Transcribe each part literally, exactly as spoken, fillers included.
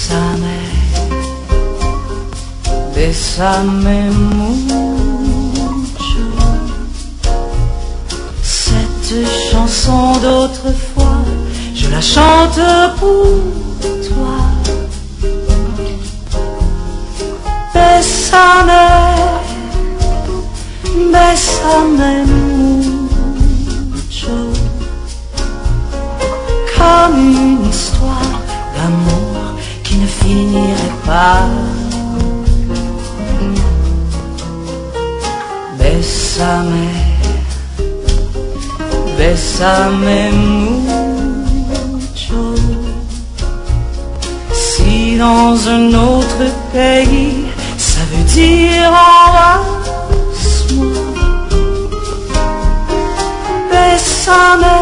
Bésame, bésame mucho. Cette chanson d'autrefois, je la chante pour toi. Bésame, bésame mucho. Comme une histoire d'amour qui ne finirait pas. Bésame, bésame mucho. Si dans un autre pays, ça veut dire embrasse-moi. Bésame,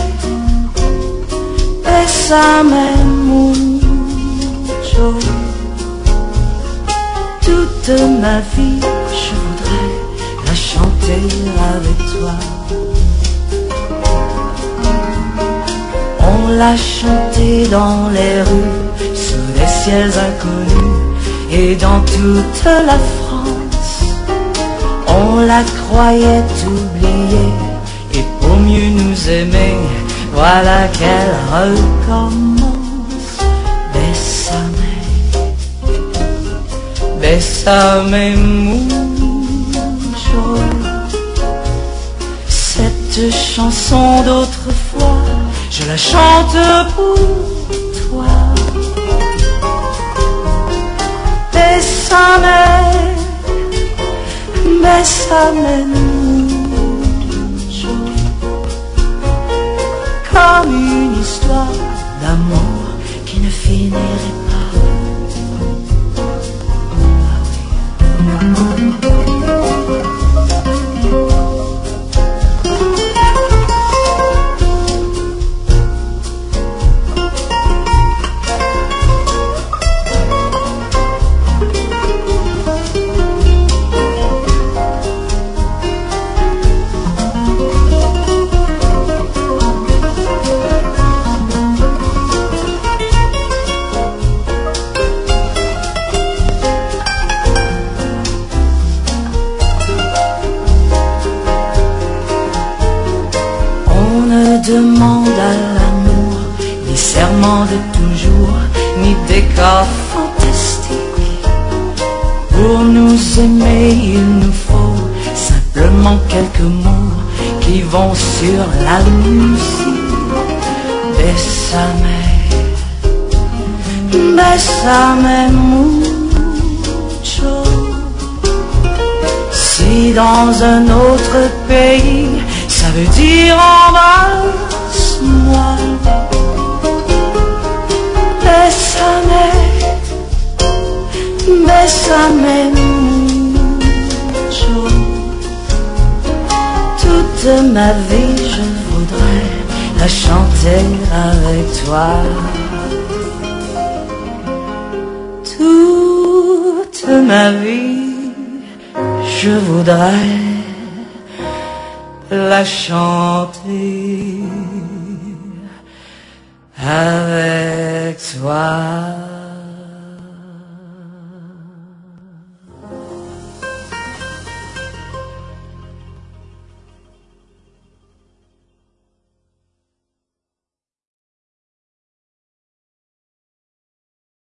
bésame mucho. Toute ma vie, je voudrais la chanter avec toi. On l'a chantée dans les rues, sous les ciels inconnus, et dans toute la France. On la croyait oubliée, et pour mieux nous aimer, voilà qu'elle recommence. Bésame, bésame mucho. Cette chanson d'autrefois, je la chante pour toi. Bésame, bésame mucho. Comme une histoire d'amour qui ne finirait pas. Demande à l'amour des serments de toujours, ni des cas fantastiques. Pour nous aimer, il nous faut simplement quelques mots qui vont sur la musique. Bésame, bésame mucho. Si dans un autre pays, ça veut dire embrasse-moi. Bésame, bésame mucho. Toute ma vie, je voudrais la chanter avec toi. Toute ma vie, je voudrais la chanter avec toi.